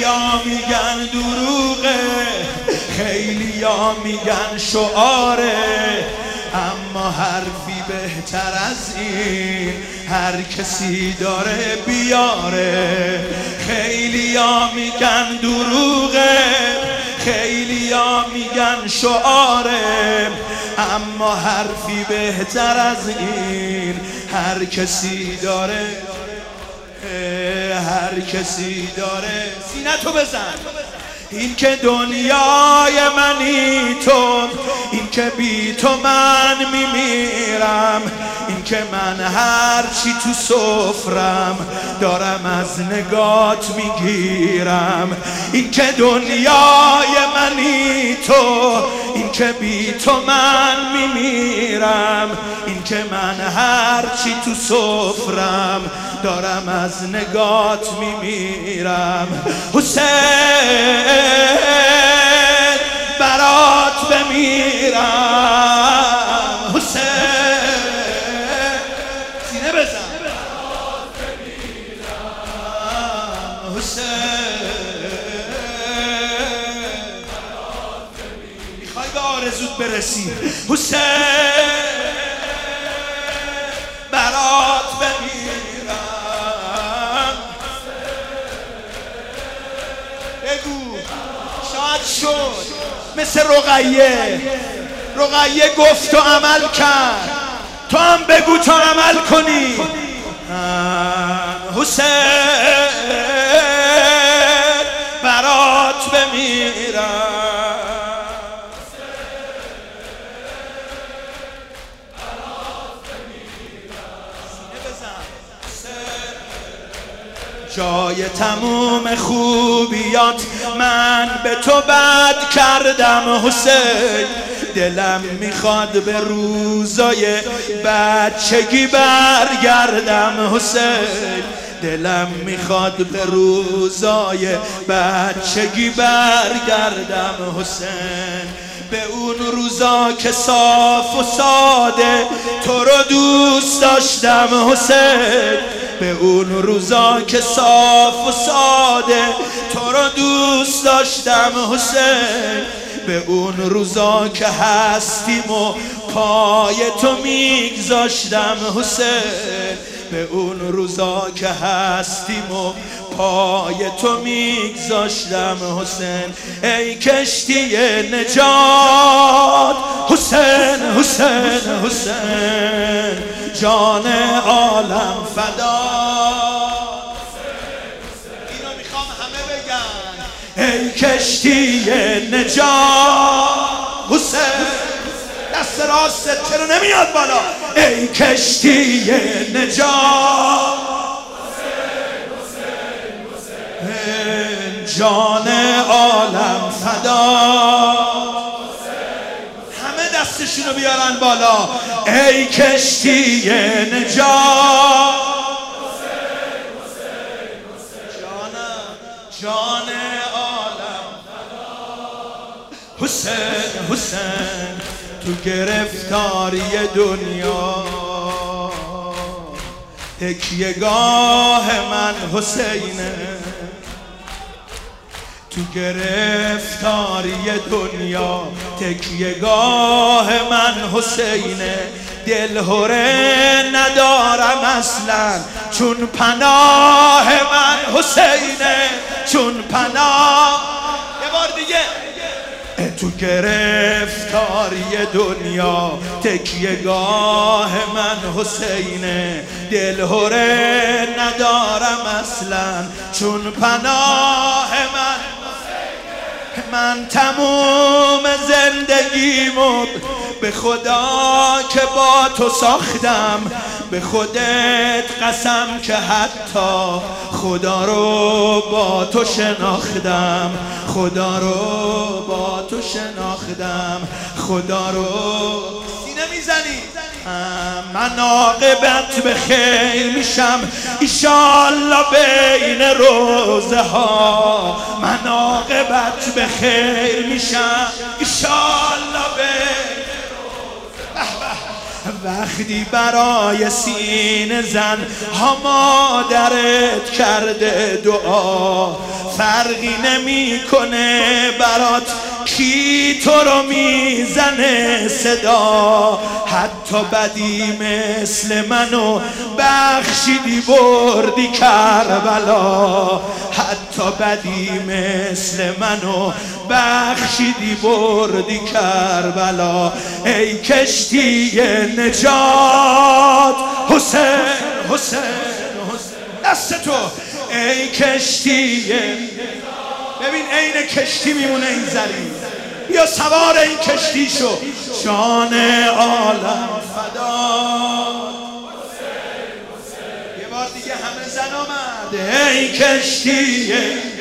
ها میگن دروغه، خیلی ها میگن شعاره، اما حرفی بهتر از این هر کسی داره بیاره. خیلی ها میگن دروغه، خیلی ها میگن شعاره، اما حرفی بهتر از این هر کسی داره، هر کسی داره. سینتو بزن. این که دنیای منی تو، این که بی تو من میمیرم، این که من هرچی تو سفرم دارم از نگات میگیرم. این که دنیای منی تو، این که بی تو من میمیرم، این که من هرچی تو سفرم دارم از نگات میمیرم. حسین برات بمیرم، حسین سینه بزن، حسین میخوای به آرزوت برسی، حسین برات بمیرم. بگو شاید شد مثل رقیه، رقیه گفت و عمل کرد، تو هم بگو تا عمل کنی. حسین برات بمیرم. جای تموم خوبیات من به تو بد کردم حسین، دلم میخواد به روزای بچگی برگردم حسین، دلم میخواد به روزای بچگی برگردم حسین، به اون روزا که صاف و ساده تو رو دوست داشتم حسین، به اون روزا که صاف و ساده تو رو دوست داشتم حسین، به اون روزا که هستیم و پای تو میگذاشتم حسین، به اون روزا که هستیم و پای تو میگذاشتم حسین. ای کشتی نجات حسین، حسین حسین جان عالم فدا. اینو میخوام همه بگن. ای کشتی نجات حسین، دست راستت چرا نمیاد بالا؟ ای کشتی نجات جان عالم فدا. همه دستشونو بیارن بالا. ای کشتی نجات جان عالم حسین، حسین تو گرفتاری دنیا تکیه‌گاه من حسینه، تو گرفتاری دنیا تکیه‌گاه من حسینه، دلهره ندارم اصلا چون پناه من حسینه، چون پناه. یه بار دیگه. تو گرفتاری دنیا تکیه‌گاه من حسینه، دلهره ندارم اصلا چون پناه من. من تموم زندگیمو به خدا که با تو ساختم، به خودت قسم که حتی خدا رو با تو شناختم، خدا رو با تو شناختم، خدا رو. سینه میزنی. من عاقبت به خیر میشم ایشالله بین روزه ها، من عاقبت به خیر میشم ایشالله بین روزه ها. وقتی برای سینه زن ها مادرت کرده دعا، فرقی نمیکنه برات کی تو رو میزنه صدا. حتی بدی مثل منو بخشیدی بردی کربلا، حتی بدی مثل منو بخشیدی بردی کربلا. ای کشتی نجات حسین حسین حسین، دست تو ای کشتی. ببین عین کشتی میمونه این زری، بیا سوار این کشتی شو، جان عالم فدا. یه بار دیگه همه زن آمد ای کشتی